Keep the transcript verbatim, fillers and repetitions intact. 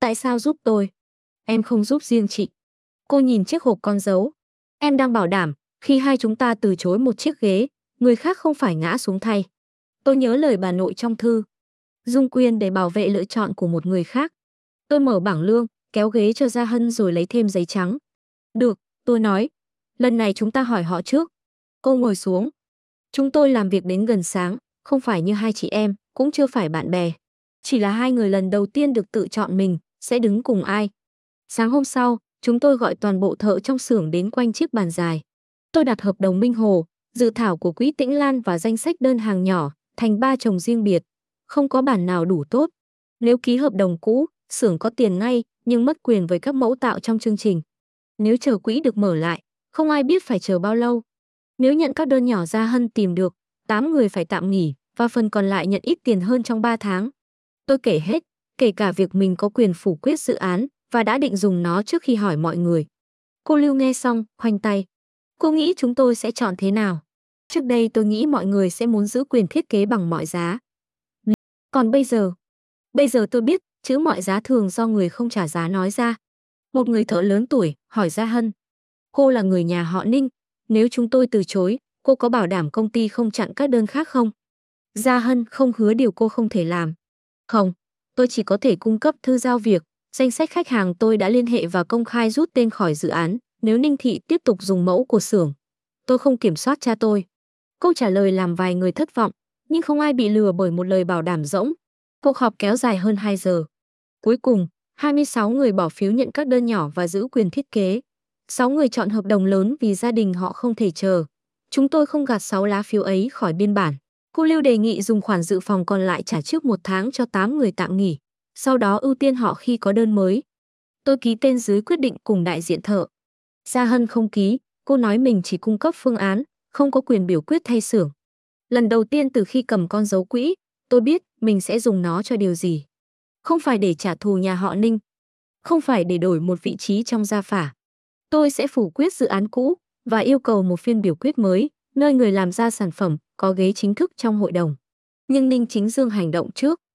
Tại sao giúp tôi? Em không giúp riêng chị. Cô nhìn chiếc hộp con dấu. Em đang bảo đảm, khi hai chúng ta từ chối một chiếc ghế, người khác không phải ngã xuống thay. Tôi nhớ lời bà nội trong thư. Dung quyền để bảo vệ lựa chọn của một người khác. Tôi mở bảng lương, kéo ghế cho Gia Hân rồi lấy thêm giấy trắng. Được, tôi nói. Lần này chúng ta hỏi họ trước. Cô ngồi xuống. Chúng tôi làm việc đến gần sáng, không phải như hai chị em, cũng chưa phải bạn bè. Chỉ là hai người lần đầu tiên được tự chọn mình, sẽ đứng cùng ai. Sáng hôm sau, chúng tôi gọi toàn bộ thợ trong xưởng đến quanh chiếc bàn dài. Tôi đặt hợp đồng Minh Hồ, dự thảo của Quỹ Tĩnh Lan và danh sách đơn hàng nhỏ, thành ba chồng riêng biệt. Không có bản nào đủ tốt. Nếu ký hợp đồng cũ, xưởng có tiền ngay, nhưng mất quyền với các mẫu tạo trong chương trình. Nếu chờ quỹ được mở lại, không ai biết phải chờ bao lâu. Nếu nhận các đơn nhỏ Gia Hân tìm được, tám người phải tạm nghỉ, và phần còn lại nhận ít tiền hơn trong ba tháng. Tôi kể hết, kể cả việc mình có quyền phủ quyết dự án, và đã định dùng nó trước khi hỏi mọi người. Cô Lưu nghe xong, khoanh tay. Cô nghĩ chúng tôi sẽ chọn thế nào? Trước đây tôi nghĩ mọi người sẽ muốn giữ quyền thiết kế bằng mọi giá. Còn bây giờ? Bây giờ tôi biết, chữ mọi giá thường do người không trả giá nói ra. Một người thợ lớn tuổi, hỏi Gia Hân. Cô là người nhà họ Ninh, nếu chúng tôi từ chối, cô có bảo đảm công ty không chặn các đơn khác không? Gia Hân không hứa điều cô không thể làm. Không, tôi chỉ có thể cung cấp thư giao việc, danh sách khách hàng tôi đã liên hệ và công khai rút tên khỏi dự án, nếu Ninh Thị tiếp tục dùng mẫu của xưởng. Tôi không kiểm soát cha tôi. Câu trả lời làm vài người thất vọng, nhưng không ai bị lừa bởi một lời bảo đảm rỗng. Cuộc họp kéo dài hơn hai giờ. Cuối cùng, hai mươi sáu người bỏ phiếu nhận các đơn nhỏ và giữ quyền thiết kế. sáu người chọn hợp đồng lớn vì gia đình họ không thể chờ. Chúng tôi không gạt sáu lá phiếu ấy khỏi biên bản. Cô Lưu đề nghị dùng khoản dự phòng còn lại trả trước một tháng cho tám người tạm nghỉ, sau đó ưu tiên họ khi có đơn mới. Tôi ký tên dưới quyết định cùng đại diện thợ. Gia Hân không ký, cô nói mình chỉ cung cấp phương án, không có quyền biểu quyết thay xưởng. Lần đầu tiên từ khi cầm con dấu quỹ, tôi biết mình sẽ dùng nó cho điều gì. Không phải để trả thù nhà họ Ninh, không phải để đổi một vị trí trong gia phả. Tôi sẽ phủ quyết dự án cũ và yêu cầu một phiên biểu quyết mới, nơi người làm ra sản phẩm có ghế chính thức trong hội đồng. Nhưng Ninh Chính Dương hành động trước.